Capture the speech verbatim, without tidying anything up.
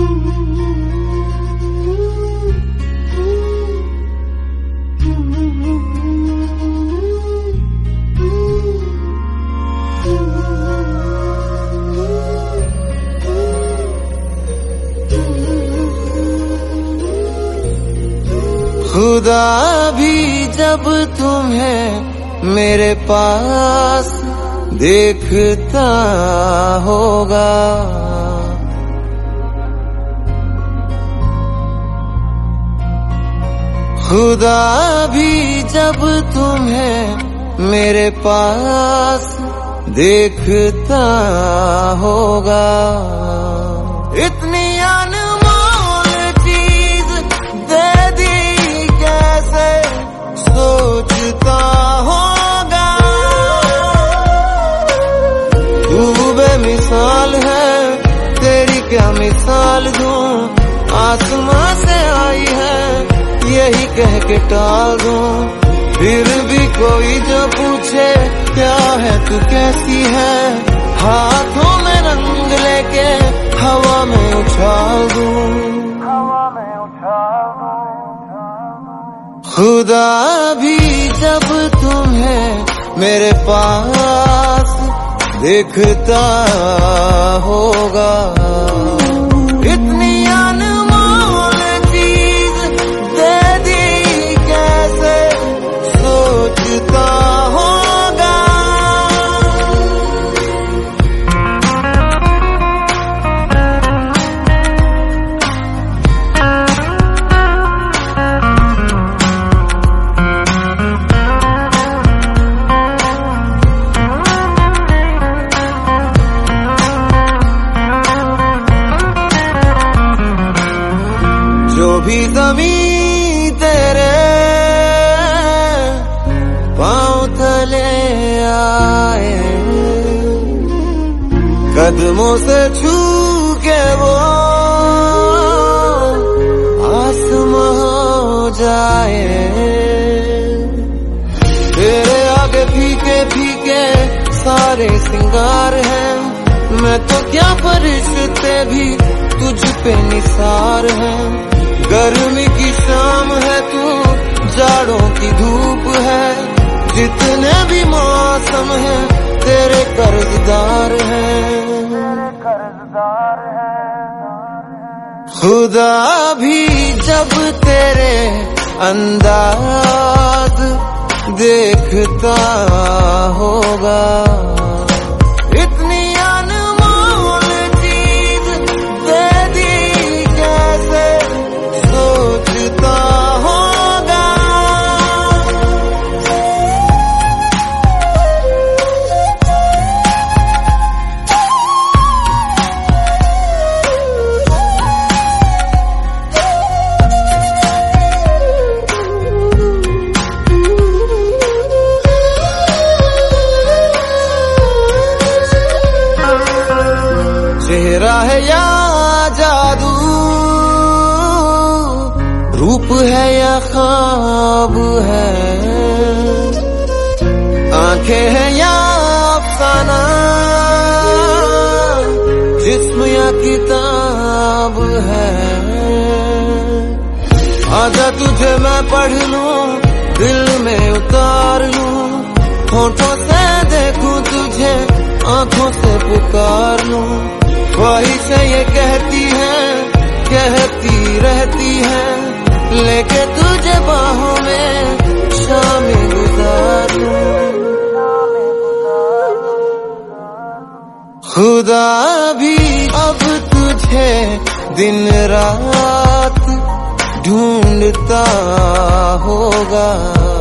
खुदा भी जब तुम्हें मेरे पास देखता होगा, खुदा भी जब तुम्हें मेरे पास देखता होगा। इतनी अनमोल चीज दे दी कैसे सोचता होगा। तू बेमिसाल है, तेरी क्या मिसाल दूं, आसमां से आई है यही कह के टाल दूं। फिर भी कोई जो पूछे क्या है तू कैसी है, हाथों में रंग लेके हवा में उछाल दूं, हवा में उछाल दूं। खुदा भी जब तुम्हें मेरे पास देखता होगा। इतनी अनमोल चीज दे दी कैसे सोचता होगा। जो भी ज़मीं तेरे पाँव तले आए, कदमों से छू के वो आसमां हो जाए। तेरे आगे फीके फीके सारे सिंगार हैं, मैं तो क्या फरिश्ते भी तुझ पे निसार हैं। गर्मी की शाम है तू, जाड़ों की धूप है, जितने भी मौसम है तेरे कर्जदार हैं। खुदा भी जब तेरे अंदाज देखता होगा। इतनी अनमोल चीज दे दी कैसे सोचता होगा। चेहरा है या जादू, रूप है या ख्वाब है, आंखें हैं या अफसाना, जिस्म या किताब है। आजा तुझे मैं पढ़ लूं, दिल में उतार लूं, होठों से देखूं तुझे, आंखों से पुकार लूं। ख्वाहिशें ये कहती हैं, कहती रहती हैं, लेके तुझे बाहों में शामें गुजार लूं। खुदा भी अब तुझे दिन रात ढूंढता होगा।